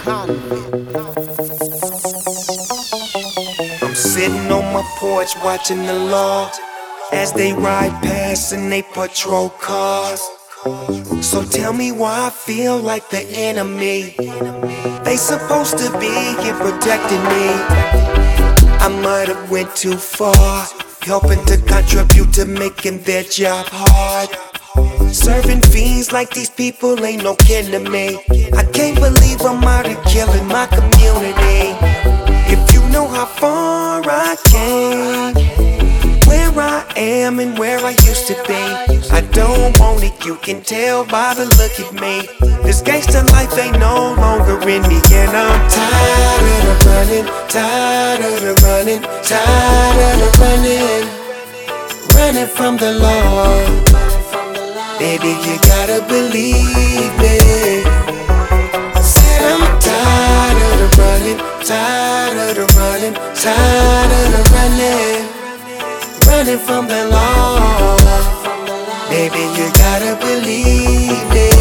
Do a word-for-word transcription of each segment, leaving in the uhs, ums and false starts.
I'm sitting on my porch watching the law as they ride past in they patrol cars. So tell me why I feel like the enemy. They supposed to be here protecting me. I might have went too far, helping to contribute to making their job hard. Serving fiends like these people ain't no kin to me. I can't believe I'm out here killing my community. If you know how far I came, where I am and where I used to be, I don't want it, you can tell by the look at me. This gangster life ain't no longer in me, and I'm tired of the running, tired of the running, tired of the running, running from the law. Baby, you gotta believe me. Said I'm tired of the running, tired of the running, tired of the running, running from the law. Baby, you gotta believe me.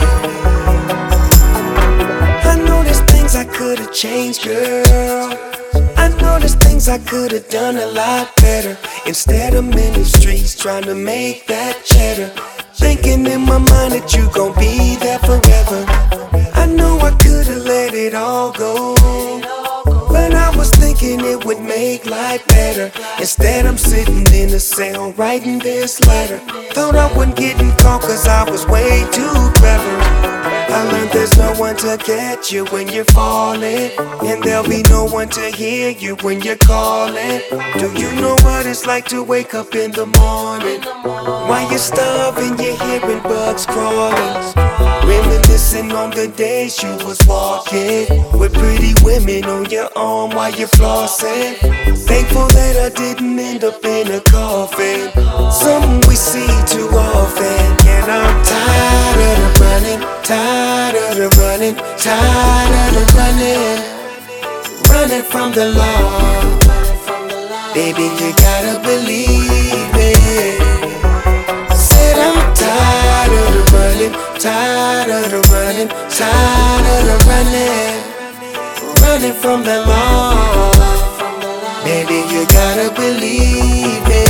I know there's things I could've changed, girl. I know there's things I could've done a lot better. Instead of in the streets trying to make that cheddar, thinking in my mind that you gon' be there forever. I know I could've let it all go, but I was thinking it would make life better. Instead I'm sitting in a cell writing this letter. Thought I wasn't getting caught cause I was way too clever. I learned there's no one to catch you when you're falling, and there'll be no one to hear you when you're calling. Do you know what it's like to wake up in the morning while you're starving, you're hearing bugs crawling, reminiscing on the days you was walking with pretty women on your arm while you're flossing. Thankful that I didn't end up in a coffin, something we see too often. And I'm tired of the running, tired of the running, tired of the running, running from the law. Baby, you gotta believe me. Said I'm tired of the running, tired of the running, tired of the running, running from the law. Baby, you gotta believe me.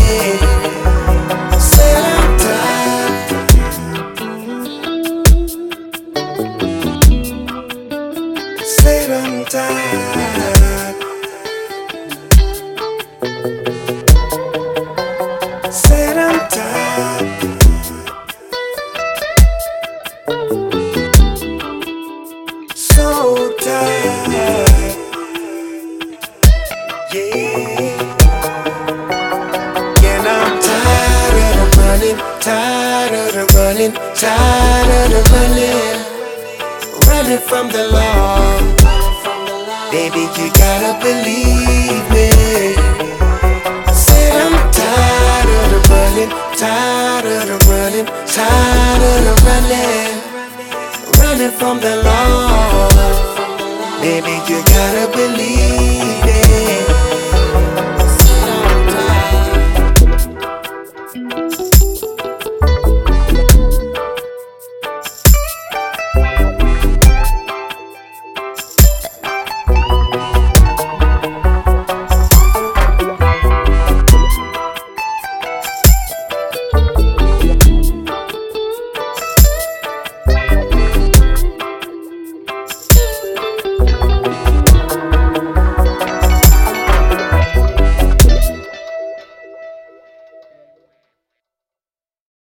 Said I'm tired. Said I'm tired. Said I'm tired. So tired. Yeah. And I'm tired of the running, tired of the running, tired of the running, running from the law. Baby, you gotta believe me. Said I'm tired of the running, tired of the running, tired of the running, running from the law. Baby, you gotta believe me.